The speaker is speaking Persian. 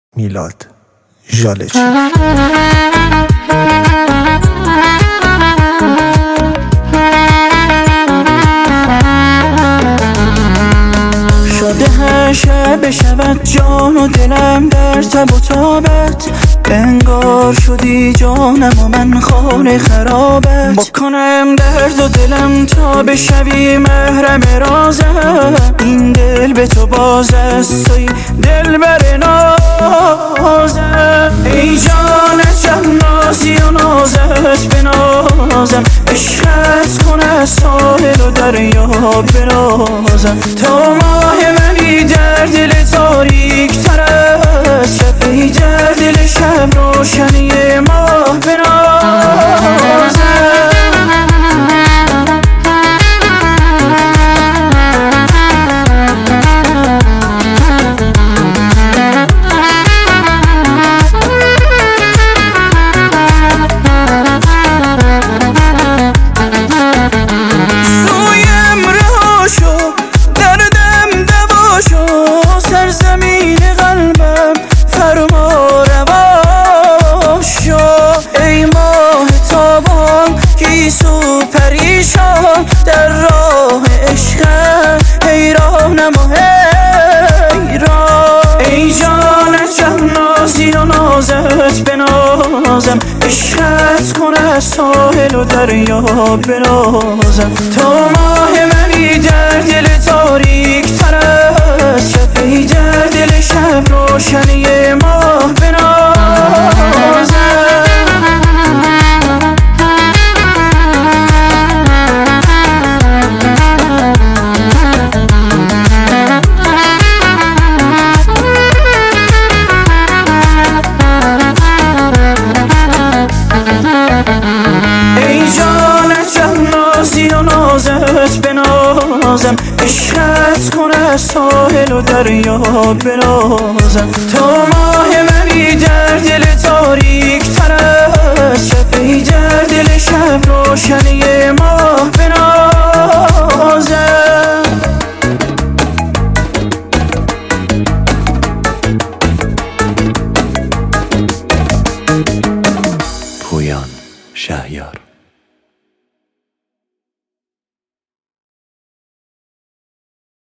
میلاد ژالچی. شده هر شب بشود جان و دلم در تب و تابت، انگار شدی جانم و من خانه خرابت. بکنم درد و دلم تا بشوی محرم رازم، این دل به تو باز است توی دل بر نازم. ای جان نازی و نازت بنازم، عشقت کن از ساحل و دریا بنازم. تا ماه منی در دل تاریک تر از شب، ای در دل شب روشنی ماه بنازم. در راه عشقم حیرانم و حیران. ای جان نازی و نازت بنازم، عشقت کن از ساحل و دریا بنازم. تا ماه منی در دل تاریک تر از شب، ای در دل شب روشنی ماه بنازم. بنازم عشقت کن از ساحل و دریا بنازم. تا ماه منی در دل تاریک تر از شب، ای در دل شب روشنی ماه بنازم. پویان شهیار.